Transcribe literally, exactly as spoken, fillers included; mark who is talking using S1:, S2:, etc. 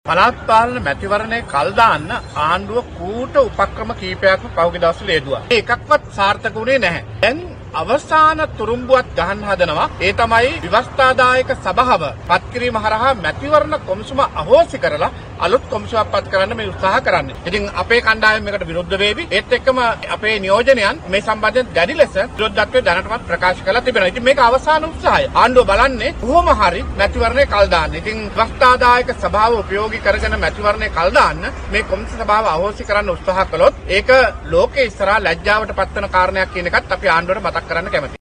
S1: පළාත් පාලන මැතිවරණයේ කල් දාන්න ආණ්ඩුව කූට උපක්‍රම කීපයක්ම පහුගිය දවස්වල යෙදුවා. ඒකක්වත් සාර්ථක වුණේ නැහැ. දැන් අවසාන තුරුම්බුවත් ගහන්න හදනවා. ඒ තමයි විවස්ථාදායක සභාව පත් කිරීම හරහා මැතිවරණ කොමිසම අහෝසි කරලා අලුත් කොමිසමක් පත් කරන්න මේ උත්සාහ කරන්නේ. ඉතින් අපේ කණ්ඩායම මේකට විරුද්ධ වේවි. ඒත් එක්කම අපේ නියෝජනයන් මේ සම්බන්ධයෙන් දැඩි ලෙස විරෝධත්වය දැනටමත් ප්‍රකාශ කරලා තිබෙනවා. ඉතින් මේක අවසාන උත්සාහය. ආණ්ඩුව බලන්නේ කොහොම හරි මැතිවරණය කල් දාන්න. ඉතින් විවස්ථාදායක සභාව උපයෝගී කරගෙන මැතිවරණය කල් දාන්න මේ කොමිසම සභාව අහෝසි කරන්න උත්සාහ කළොත් ඒක ලෝකේ ඉස්සරහා ලැජ්ජාවට පත්වන කාරණයක් කියන එකත් අපි ආණ්ඩුවට මතක් කරන්න කැමතියි.